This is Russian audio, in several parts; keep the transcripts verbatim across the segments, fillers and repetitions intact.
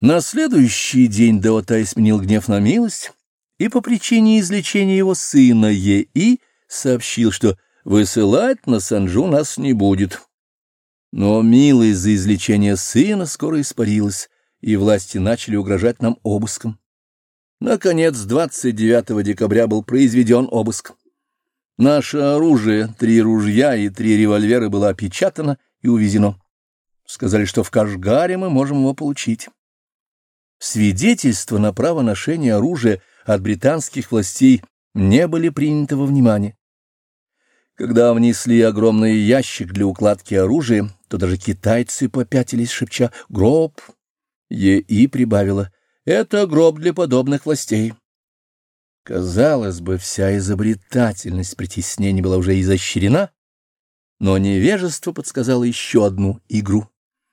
На следующий день Даотай сменил гнев на милость и по причине излечения его сына Е-И сообщил, что высылать на Санджу нас не будет. Но милость за излечение сына скоро испарилась, и власти начали угрожать нам обыском. Наконец, двадцать девятого декабря был произведен обыск. Наше оружие, три ружья и три револьвера было опечатано и увезено. Сказали, что в Кашгаре мы можем его получить. Свидетельства на право ношения оружия от британских властей не были приняты во внимание. Когда внесли огромный ящик для укладки оружия, то даже китайцы попятились, шепча «гроб». Е-И прибавила «это гроб для подобных властей». Казалось бы, вся изобретательность притеснений была уже изощрена, но невежество подсказало еще одну игру.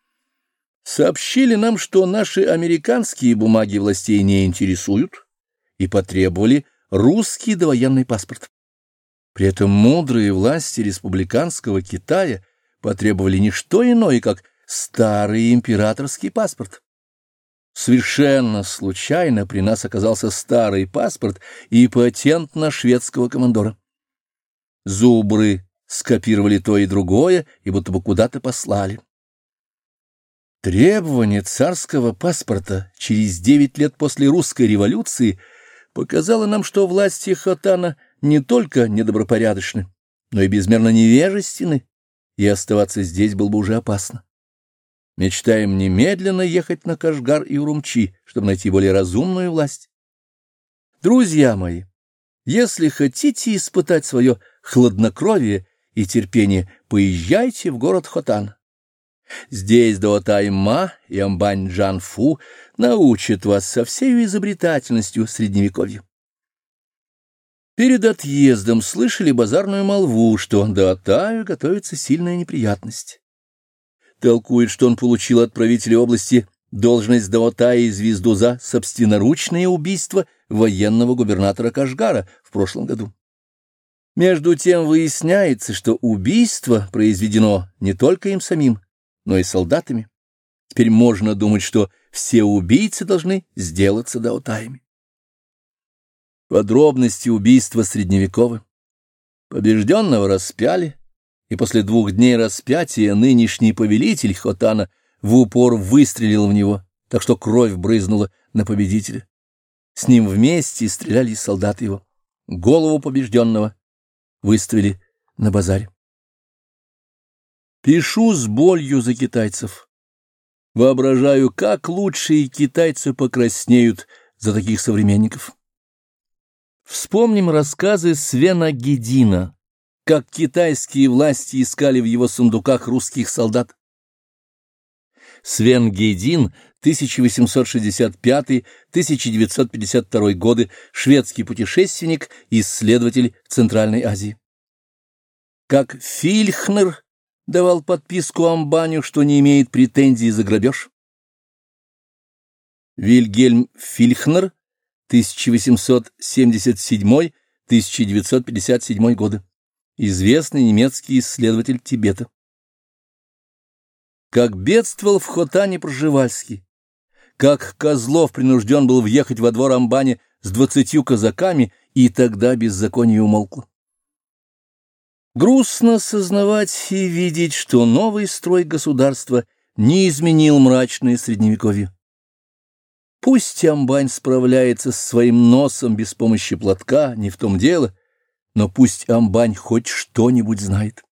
Сообщили нам, что наши американские бумаги властей не интересуют, и потребовали русский довоенный паспорт. При этом мудрые власти республиканского Китая потребовали не что иное, как старый императорский паспорт. Совершенно случайно при нас оказался старый паспорт и патент на шведского командора. Зубры скопировали то и другое и будто бы куда-то послали. Требование царского паспорта через девять лет после русской революции показало нам, что власти Хотана не только недобропорядочны, но и безмерно невежественны, и оставаться здесь было бы уже опасно. Мечтаем немедленно ехать на Кашгар и Урумчи, чтобы найти более разумную власть. Друзья мои, если хотите испытать свое хладнокровие и терпение, поезжайте в город Хотан. Здесь Даотай-Ма и Амбань-Джан-Фу научат вас со всей изобретательностью средневековья. Перед отъездом слышали базарную молву, что Даотаю готовится сильная неприятность. Толкует, что он получил от правителя области должность Даотая и звезду за собственноручное убийство военного губернатора Кашгара в прошлом году. Между тем выясняется, что убийство произведено не только им самим, но и солдатами. Теперь можно думать, что все убийцы должны сделаться даотаями. Подробности убийства средневековы. Побежденного распяли, и после двух дней распятия нынешний повелитель Хотана в упор выстрелил в него, так что кровь брызнула на победителя. С ним вместе стреляли солдаты его. Голову побежденного выставили на базаре. Пишу с болью за китайцев. Воображаю, как лучшие китайцы покраснеют за таких современников. Вспомним рассказы Свена Гедина, как китайские власти искали в его сундуках русских солдат. Свен Гедин, тысяча восемьсот шестьдесят пятый — тысяча девятьсот пятьдесят второй годы, шведский путешественник, исследователь Центральной Азии. Как Фильхнер давал подписку Амбаню, что не имеет претензий за грабеж. Вильгельм Фильхнер, тысяча восемьсот семьдесят седьмой — тысяча девятьсот пятьдесят седьмой годы, известный немецкий исследователь Тибета. Как бедствовал в Хотане Пржевальский, как Козлов принужден был въехать во двор Амбани с двадцатью казаками, и тогда беззаконие умолкло. Грустно сознавать и видеть, что новый строй государства не изменил мрачное средневековье. Пусть Амбань справляется со своим носом без помощи платка, не в том дело, но пусть Амбань хоть что-нибудь знает.